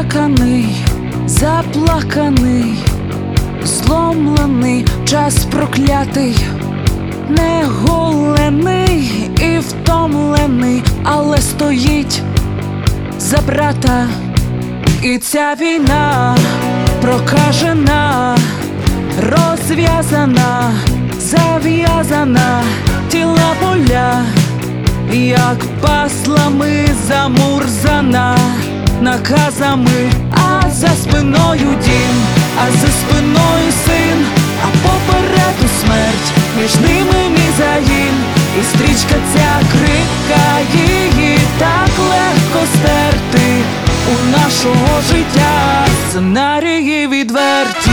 Наляканий, заплаканий, зломлений, час проклятий, неголений і втомлений, але стоїть за брата. І ця війна прокажена, розв'язана, зав'язана, тіла поля, як паслами замурзана наказами, а за спиною дім, а за спиною син, а попереду смерть, між ними мій загін. І стрічка ця крика, її так легко стерти. У нашого життя сценарії відверті.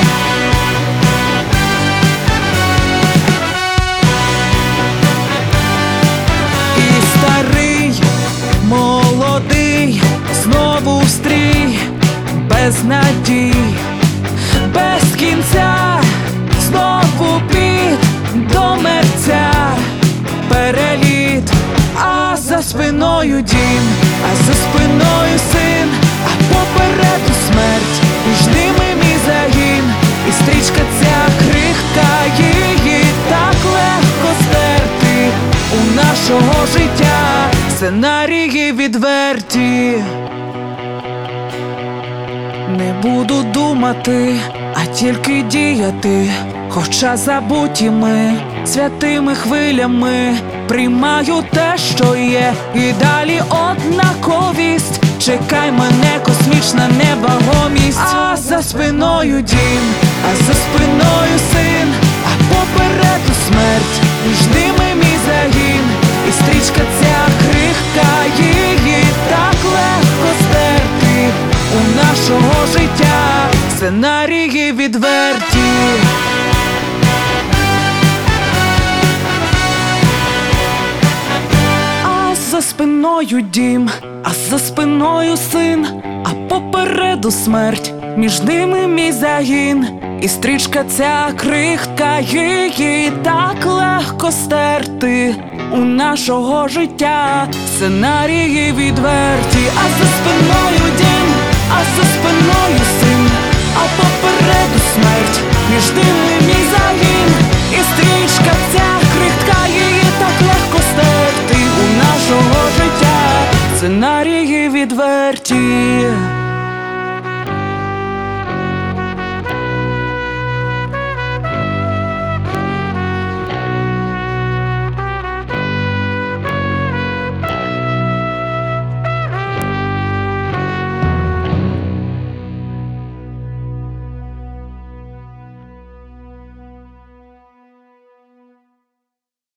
І старий, молодий, знову в стрій, без надій, без кінця, знову під до мерця переліт, а за спиною дім, а за спиною син, а попереду смерть, між ними мій загін. І стрічка ця крихка, її так легко стерти. У нашого життя сценарії відверті. Не буду думати, а тільки діяти, хоча забутіми святими хвилями приймаю те, що є, і далі однаковість. Чекай мене, космічна невагомість. А за спиною дім, а за спиною син, а попереду смерть, між ними мій загін. І стрічка ця крихка, її так легко стерти. У нашого життя сценарії відверті. За спиною дім, а за спиною син, а попереду смерть, між ними мій загін. І стрічка ця крихка, її так легко стерти. У нашого життя сценарії відверті. А за спиною дім, а за спиною син, а попереду смерть, між ними мій загін.